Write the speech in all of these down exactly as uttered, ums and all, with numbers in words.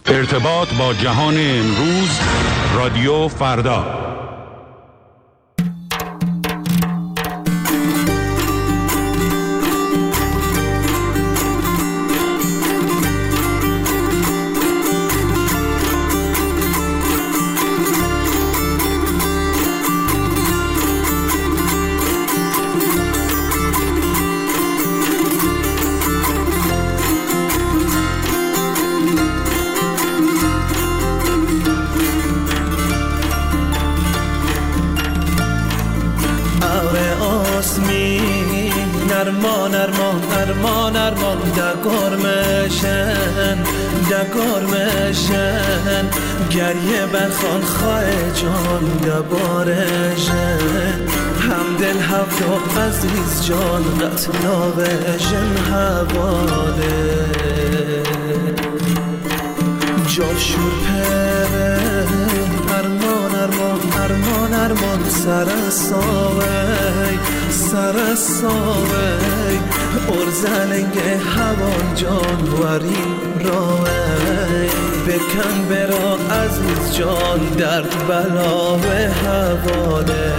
ارتباط با جهان امروز، رادیو فردا. ارمان ارمان ارمان ارمان دگرمشن دگرمشن گریه برخان خواه جان دبارشن همدل هفته عزیز جان قتلاوشن حواله جاشور پره ارمان ارمان ارمان ارمان سرساوی سرساوی ارزلنگ هوان جان وریم راوی بکن برا عزیز جان درد بلا و حواله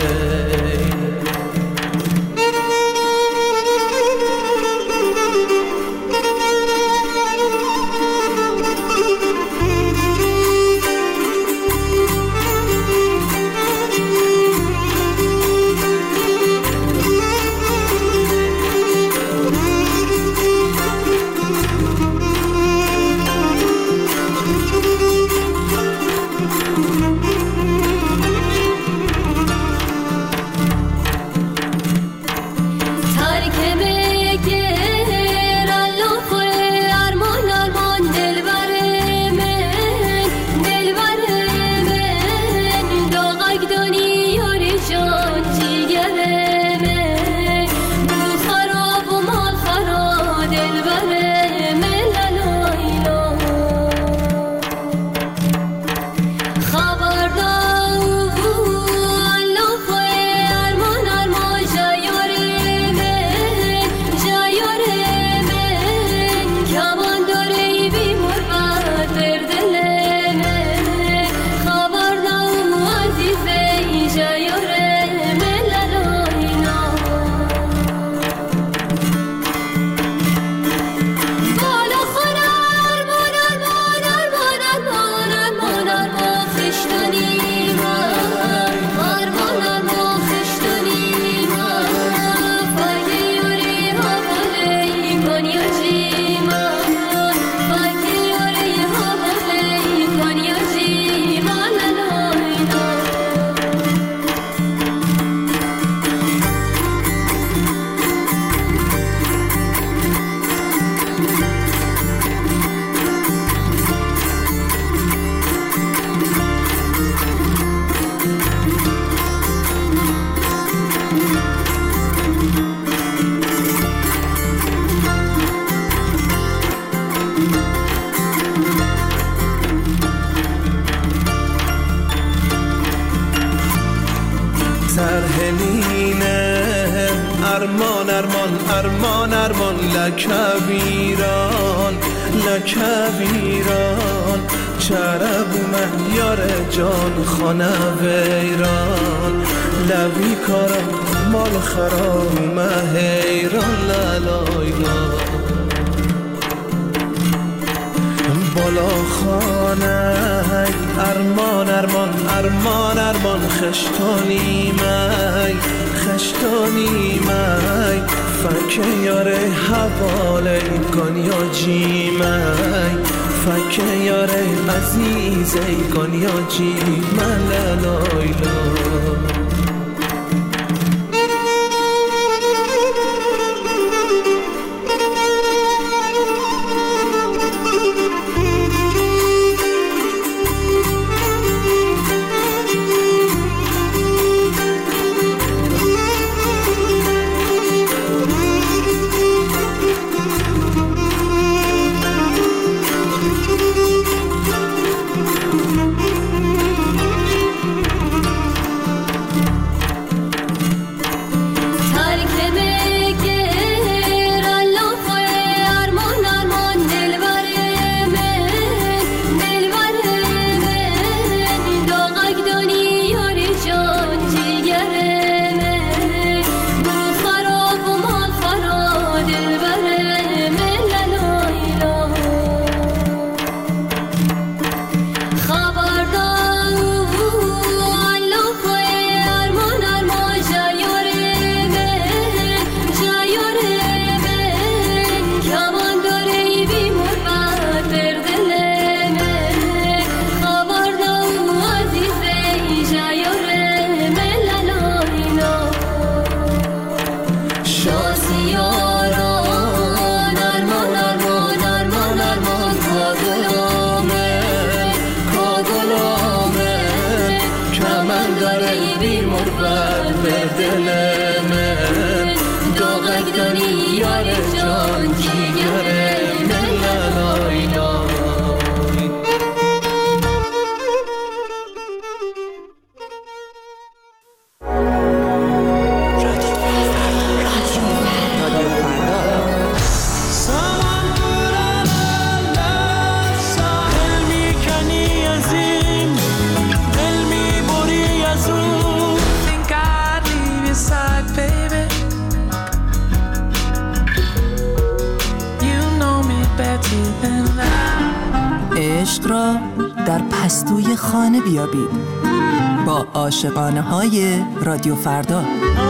ارمان ارمان ارمان ارمان لکویران لکویران چرب من یار جان خانه ویران لوی کارم مال خرام حیران لالایلا بالا خانه ارمان ارمان ارمان ارمان خشتانی می خشتانی می فکر یاره حواله گانیا جی می فکر یاره عزیزه گانیا جی من لالایلا عشق را در پستوی خانه بیابید با عاشقانه های رادیو فردا.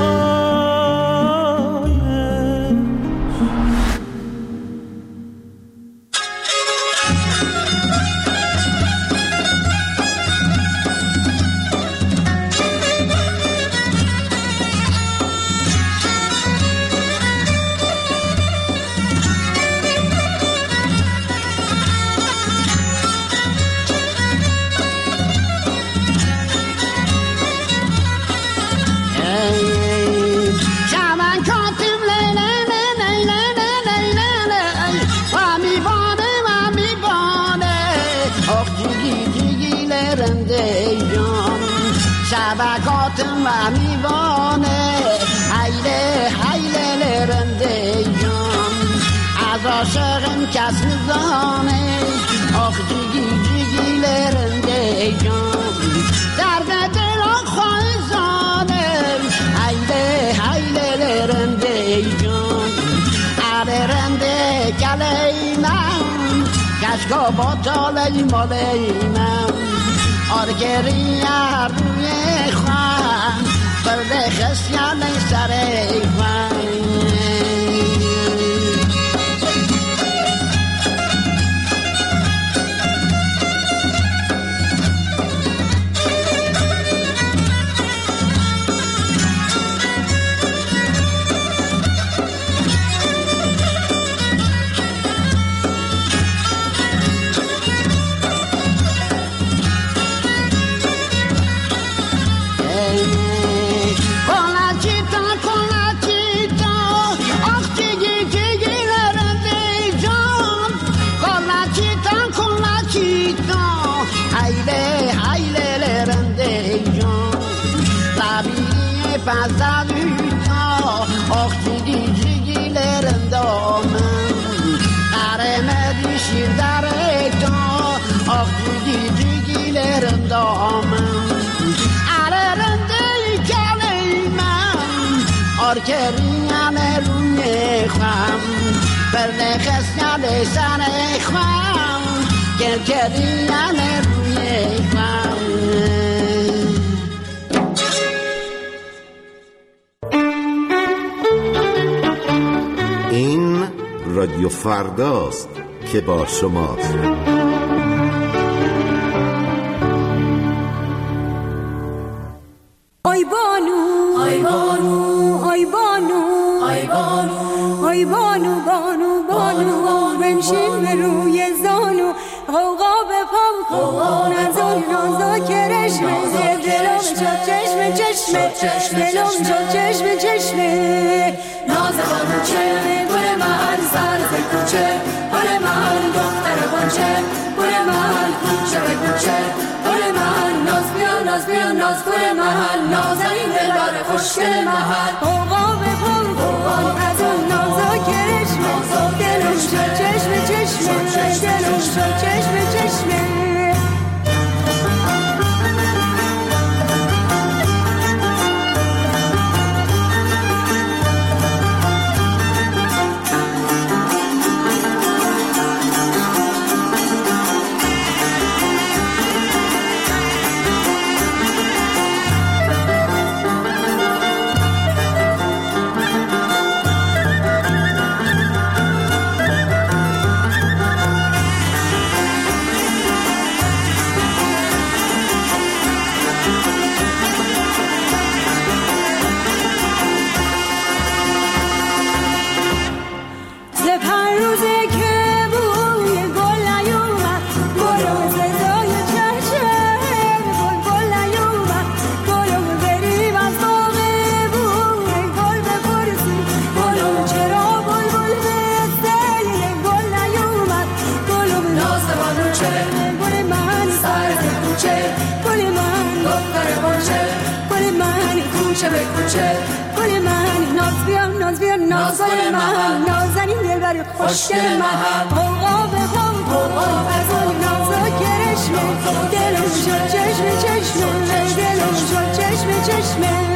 شبکاتم و میوانه حیله حیله لرنده جان از عاشقم کس نزانه آخ جیگی جیگی لرنده جان درد دل آخ خواهزانه حیله حیله لرنده جان اره رنده کلی من کشکا با تالی مالی من آرگری روی خوان برده خسیان سر خوان fazla dünya ah cigi cigilerin damın areme düşür dareta ah cigi cigilerin damın ararında keleymen arkeriyan ruye kham berne khasnale sane kham kerkeriyan ruye kham. این رادیو فرداست که با شماست. آی بانو آی بانو آی بانو آی بانو آی بانو بانو بانو بنشین به روی زانو غوغا به پام کن نزار نازا کرشمه دلم شد چشم چشمه دلم شد چشم چشمه ناز بانوچه گل من سرز کوچه گل من دختر بانچه گل من کوچه به کوچه گل من ناز بیا ناز بیا ناز گل من نازنین دلبر خوشگل محل غوغا به پام کن از اون نازا کرشمه دلم شد چشم چشمه دلم شد چشم چشمه خوشگل محل غوغا به پام غوغا از اون نازا کرشمه دلم شد چشم چشمه دلم شد چشم چشمه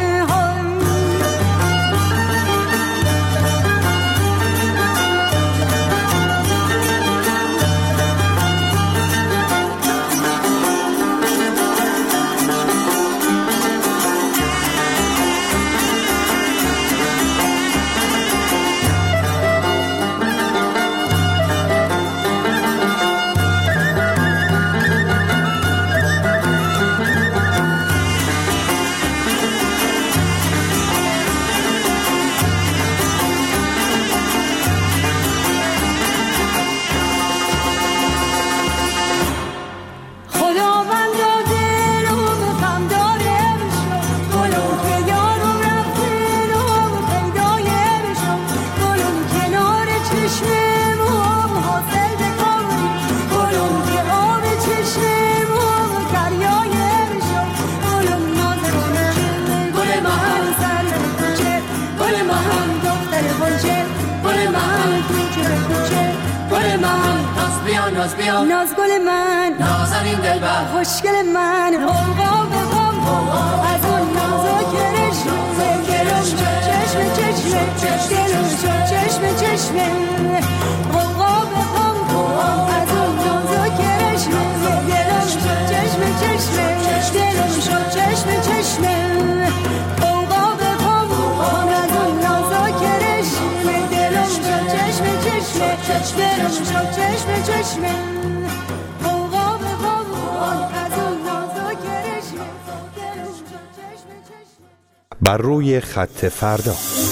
ناز بیا ناز گل من نازنین دلبر خوشگل من غوغا به غم از اون نازکرش دلم چشم چشم دلم چشم چشم غوغا به غم از اون نازکرش دلم چشم چشم دلم چشم چشم غوغا به غم از اون نازکرش دلم چشم چشم دلم چشم چشم غوغا به غم از اون نازکرش دلم چشم چشم. بر روی خط فردا.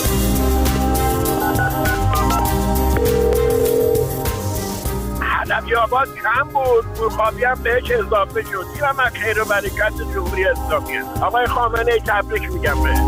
علوی آباد کم بود، بورخوابی هم بهش اضافه شد. و من خیر و برکت جمهوری اسلامی است. آقای خامنه‌ای تبریک میگم به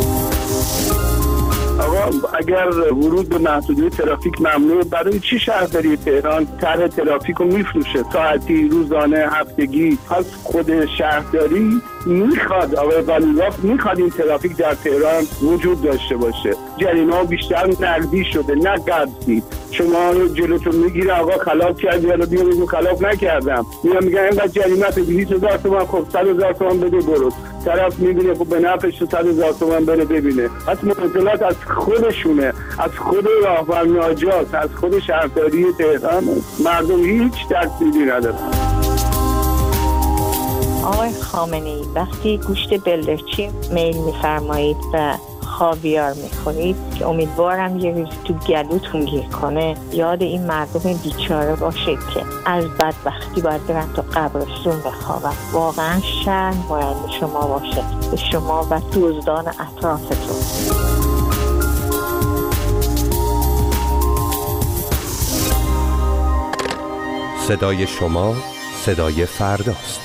آقا. اگر ورود به محدوده ترافیک ممنوع، برای چی شهرداری تهران طرح ترافیک رو میفروشه؟ ساعتی، روزانه، هفتگی؟ پس خود شهرداری میخواد، آقای قالیباف میخواد این ترافیک در تهران وجود داشته باشه. جریمه ها بیشتر نقدی شده نه قبضی. شما جلوتون میگیره آقا خلاف کردی، حالا بیا میگو خلاف نکردم، میام میگن اینقدر جریمه دویست هزار تومان، خب صد هزار تومان بده برو. طرف میبینه خب به نفعش صد هزار تومان بره ببینه. پس معضلات از خودشونه، از خود راهبر ناجات، از خود شهرداری تهران. مردم هیچ تأثیری نداره. آقای خامنه‌ای وقتی گوشت بلدرچین میل میفرمایید و خاویار میخورید که امیدوارم یه روز تو گلوتون گیر کنه، یاد این مردم بیچاره باشید که از بدبختی باید برن تو قبرستون بخوابن. واقعا شرم باید به شما باشه، به شما و دزدان اطرافتون. صدای شما صدای فرداست.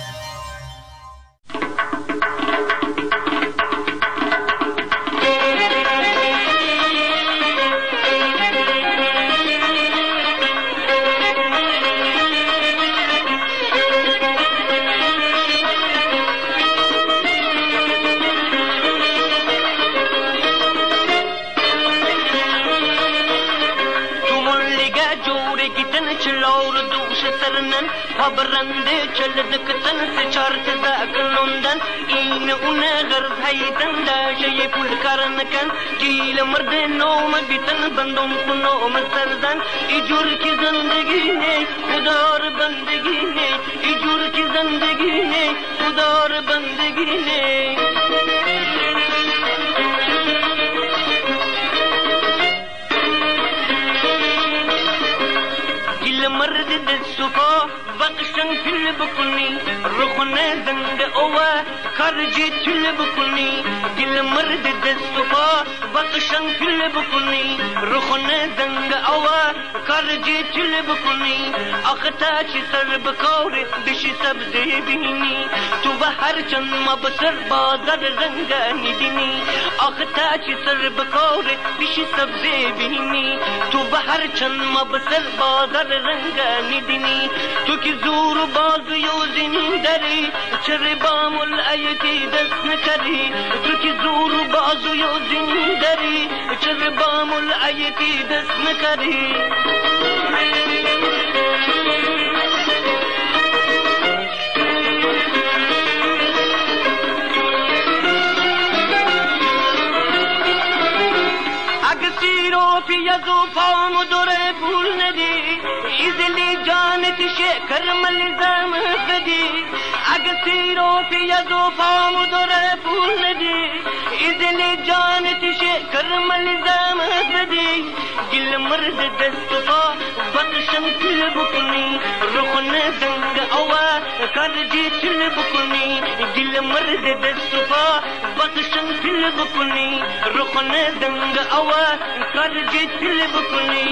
برنده چلد کتن سے چارت داکنوندن این اون غرض هیدن داشه پول کارن کن گیل مرد نوم بیتن بندم کنوم سردن ایجور کی زندگی ہے خدار بندگی ہے ایجور کی زندگی ہے خدار بندگی ہے. گیل مرد دستوکا بخشن تل بکنی رخنه زنگ اوه کرجی تل بکنی دل مرد دستو پا بخشن تل بکنی رخنه زنگ اوه کرجی تل بکنی اختا چی سر بکوری بشی سبزی بینی تو به هر چند مبسر بازر رنگانی دینی اختا چی سر بکوری بشی سبزی بینی تو به هر چند مبسر بازر رنگانی دینی تو کی زور باز یوزین دری چر بامل ایتی دست نکری تو کی زور باز یوزین دری چر بامل ایتی دست نکری. اگسیرو فی یزو فام دوره پول ندی ایزلی جانت شکر ملزم بدی اگسیرو فی یزو فام دوره پول ندی ایزلی جانت شکر ملزم بدی گل مرد دست پا بخشم تل بکنی رخن زنگ اوا کرجی تل بکنی گل مرد دست پا بخشم تل بکنی رخن زنگ اوا کرجی تل بکنی.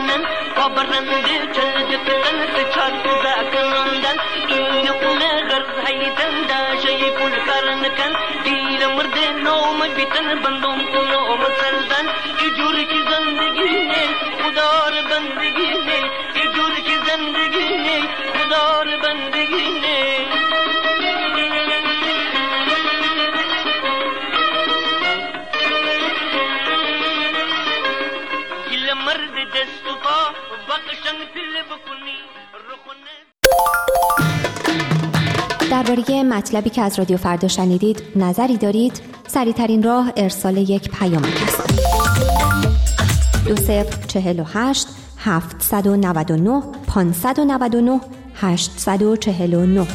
برنده چلد کتن سے چارت زاکنندن این اون غرض نکن دیر مرد نام بیتن بندم کنم سرزن یه جوری که زندگی نه خدار بندگی نه یه جوری که زندگی نه خدار بندگی نه گل مرد دست و پا وقشنگ تل بکنی رخونه. درباره مطلبی که از رادیو فردا شنیدید نظری دارید؟ سریع‌ترین راه ارسال یک پیامک است. دو صفر چهل و هشت هفتصد و نود و نه پانصد و نود و نه هشتصد و چهل و نه.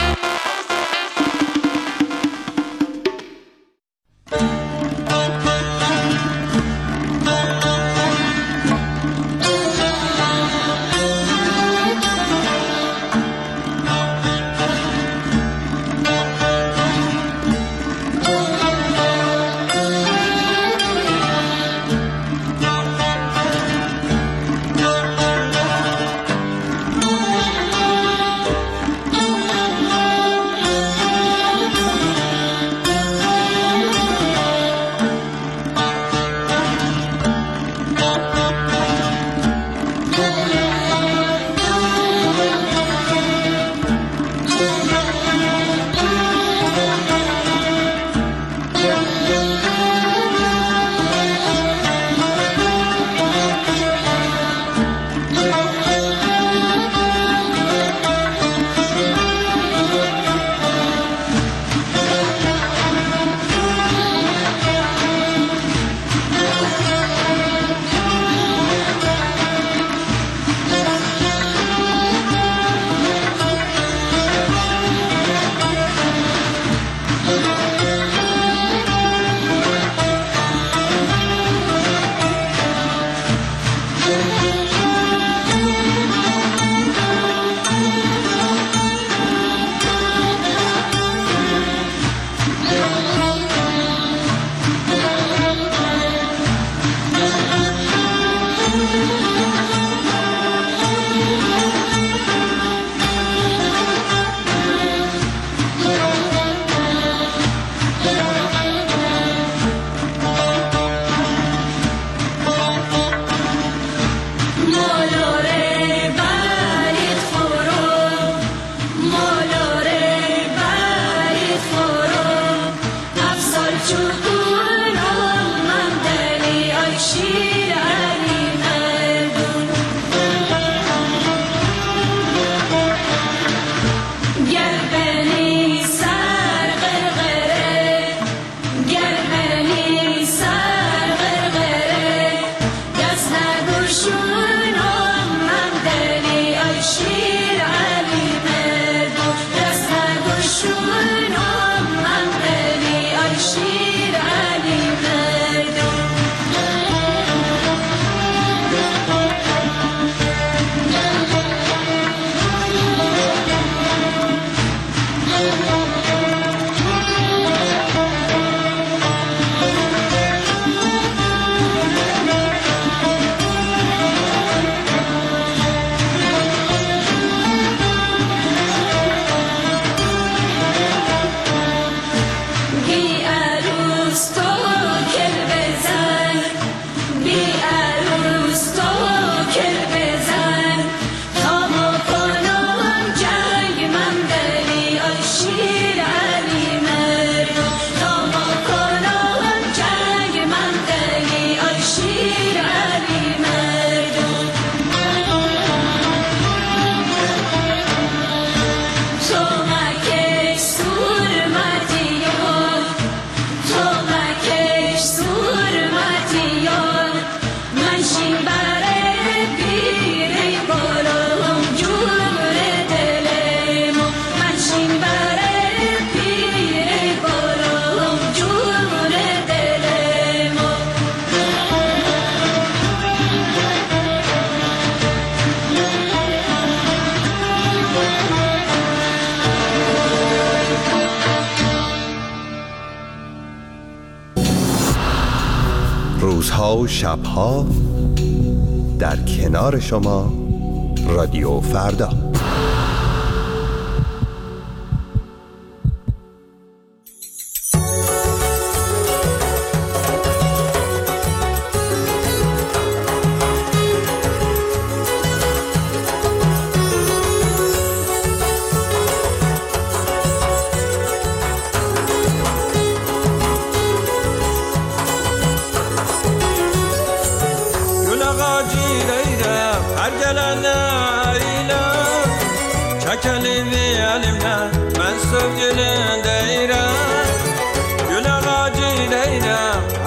روزها و شبها در کنار شما رادیو فردا.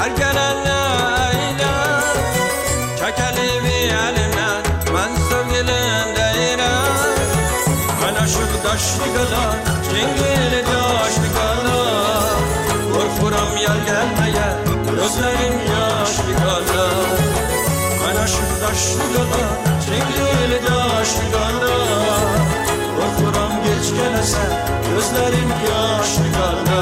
برگلن ایلن چکلی بیالمن من سوگلن دیرن من عشق داشتی گلن جنگل داشتی گلن برخورم یار gelmeye gözlerim yaşlı gala ben aşık taşlı gala çengeli taşlı gala korkuram geç gelese gözlerim yaşlı gala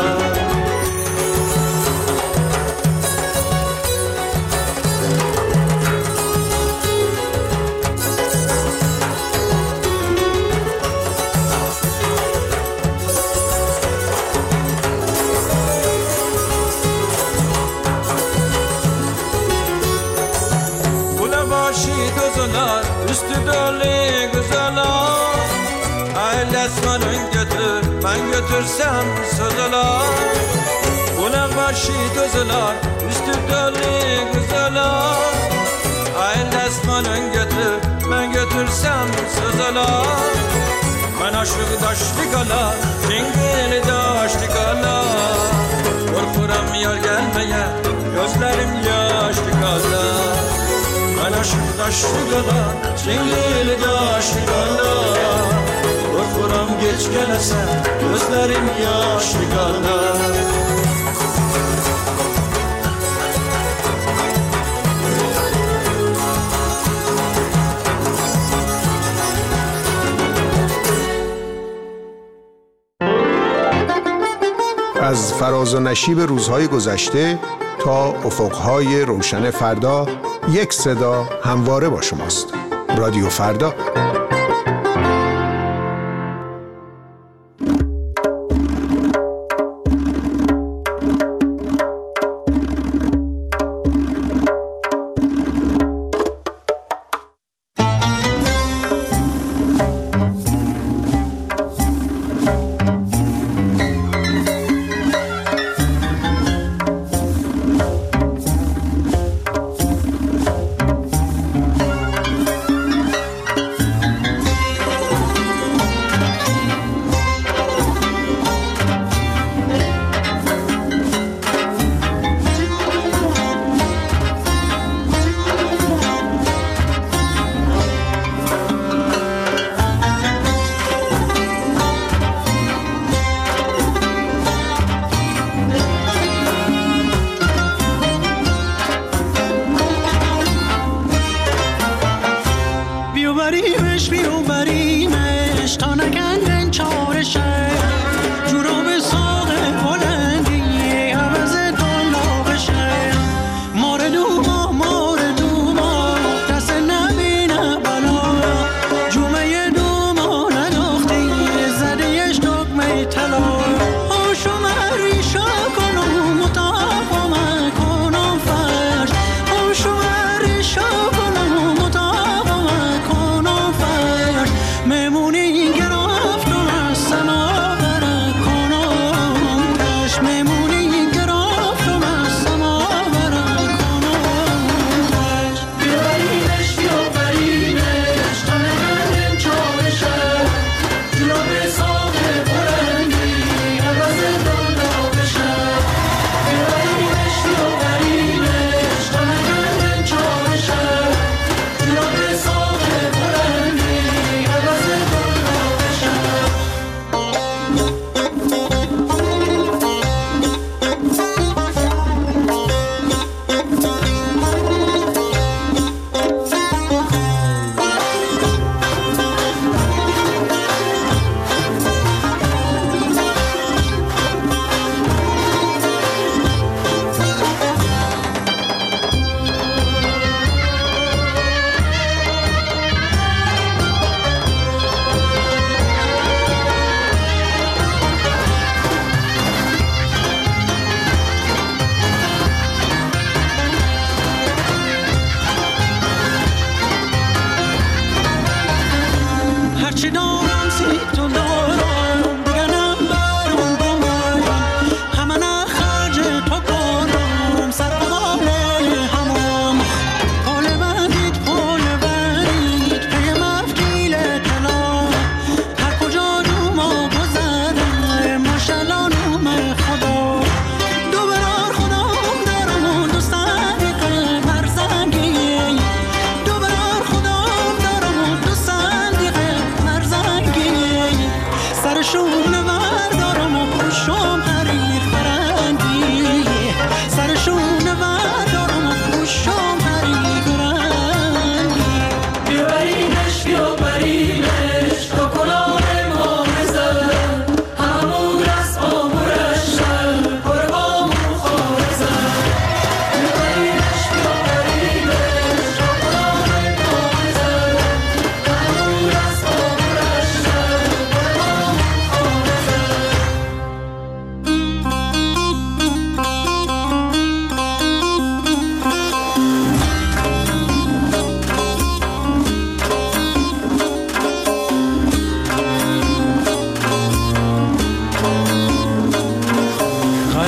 üstü dolu güzeller ailesmanın götür ben götürsem sözler kulak başı gözler üstü dolu güzeller ailesmanın götür ben götürsem sözler ben aşık daşlı gala cingili daşlı gala korkuram yar gelmeye gözlerim yaşlı gala ben aşık daşlı gala, çengeli daşlı gala korkuram geç gelese, gözlerim yaşlı gala از فراز و نشیب روزهای گذشته تا افقهای روشن فردا یک صدا همواره با شماست. رادیو فردا.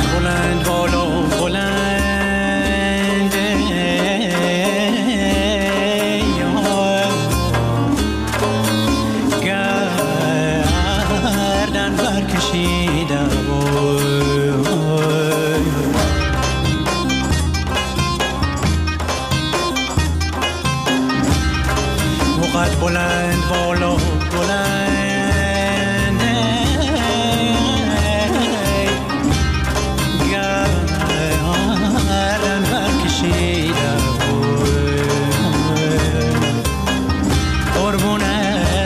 بلند بالا بلند گردن برکشیده وقت بلند بالا بلند گردن برکشیده قربونه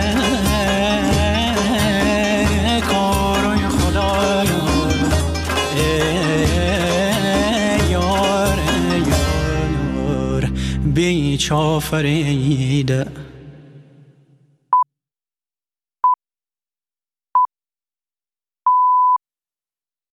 کارای خدایا یار یار بیچ آفریده